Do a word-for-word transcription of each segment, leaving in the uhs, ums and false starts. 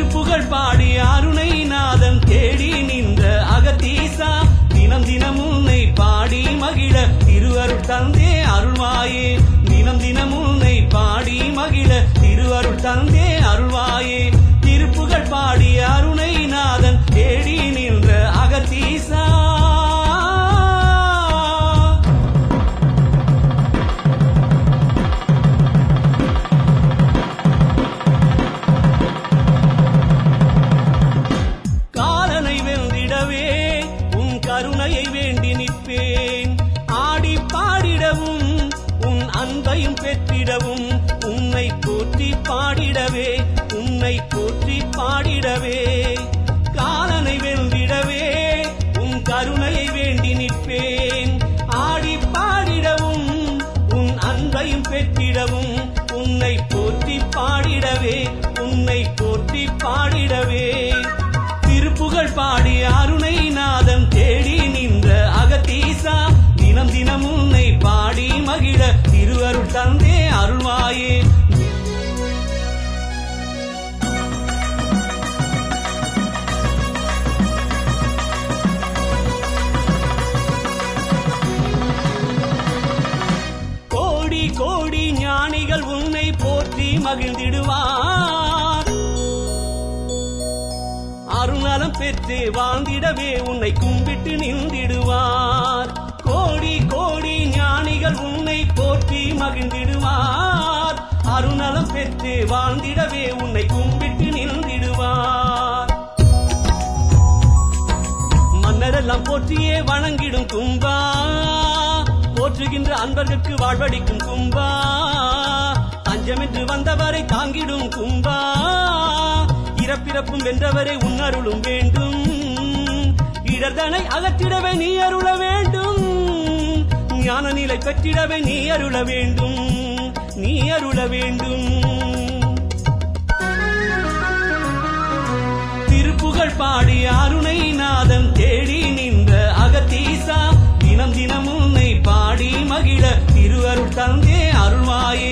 திருப்புகழ் பாடி அருணை நாதம் தேடி நின்ற அகத்தீசா தினம் தினம் உன்னை பாடி மகிழ திருவருள் தந்தே அருள்வாயே தினம் தினம் உன்னை பாடி மகிழ திருவருள் தந்தே அருள்வாயே திருப்புகழ் பாடி அருணை நாதன் தேடி நின்ற அகத்தீசா காலனை வென்றிடவே உன் கருணையை வேண்டி நிற்பேன் ஆடி பாடிடவும் உன் அன்பையும் பெற்றிடவும் உன்னை போற்றி பாடிடவே உன்னை போற்றி பாடிடவே காலனை வென்றிடவே உன் கருணையை வேண்டி நிற்பேன் ஆடி பாடிடவும் உன் அன்பையும் பெற்றிடவும் உன்னை போற்றி பாடிடவே உன்னை போற்றி பாடிடவே திருப்புகழ் பாடி அருணை நாதம் தேடி நின்ற அகத்தீசா தினம் தினம் உன்னை பாடி மகிழ திருவருள் தந்தே அருள்வாயே கோடி கோடி ஞானிகள் உன்னை போற்றி மகிழ்ந்திடுவார் அருணலம் பெற்று வாழ்ந்திடவே உன்னை கும்பிட்டு நின்றிடுவார் கோடி கோடி ஞானிகள் உன்னை போற்றி மகிழ்ந்திடுவார் அருணலம் பெற்று வாழ்ந்திடவே உன்னை கும்பிட்டு நின்றிடுவார் மன்னரெல்லாம் போற்றியே வணங்கிடும் கும்பா போற்றுகின்ற அன்பர்களுக்கு வாழ்வடிக்கும் கும்பா அஞ்சமென்று வந்தவரை தாங்கிடும் கும்பா இறப்பிறப்பும் வென்றவரை உன்னருளும் வேண்டும் இடர்தனை அகற்றிடவே நீ அருள வேண்டும் ஞான நிலை பெற்றிடவே நீ அருள வேண்டும் நீ அருள வேண்டும் திருப்புகழ் பாடி அருணை நாதம் தேடி நின்ற அகத்தீசா தினம் தினம் உன்னை பாடி மகிழ திருவருள் தந்தே அருள்வாயே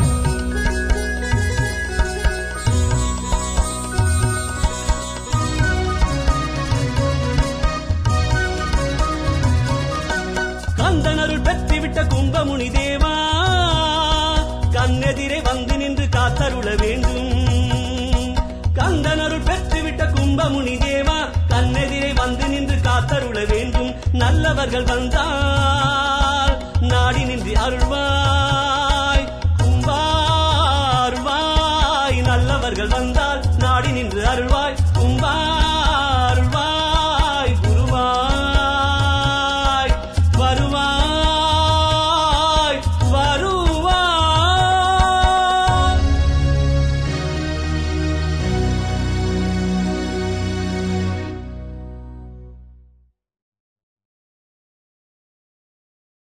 கந்தனருள் பெற்றுவிட்ட கும்பமுனி தேவா கண்ணெதிரே வந்து நின்று காத்தருள வேண்டும் கந்தனருள் பெற்றுவிட்ட கும்பமுனி தேவா கண்ணெதிரே வந்து நின்று காத்தருள வேண்டும் நல்லவர்கள் வந்தால் நாடி நின்று அருள்வாய் கும்பா அருள்வாய் நல்லவர்கள் வந்தால் நாடி நின்று அருள்வாய்